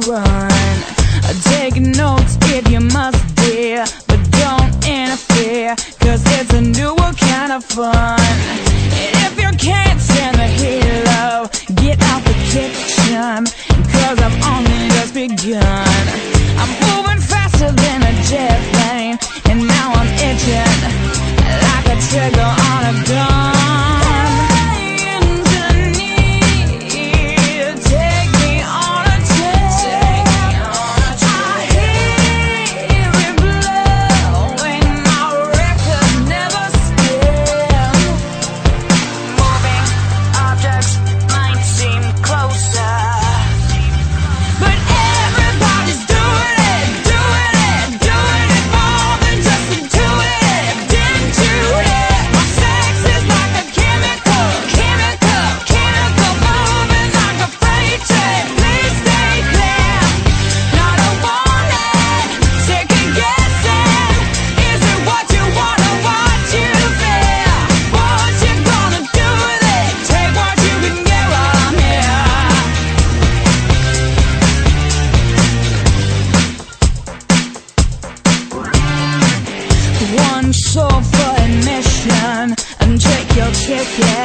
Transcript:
run. Take notes if you must, dear, but don't interfere, 'cause it's a new kind of fun. And if you can't stand the heat, love, get out the kitchen, 'cause I've only just begun. I'm moving faster than a jet plane, and now I'm itching like a trigger on a gun. One soul for admission, and take your ticket.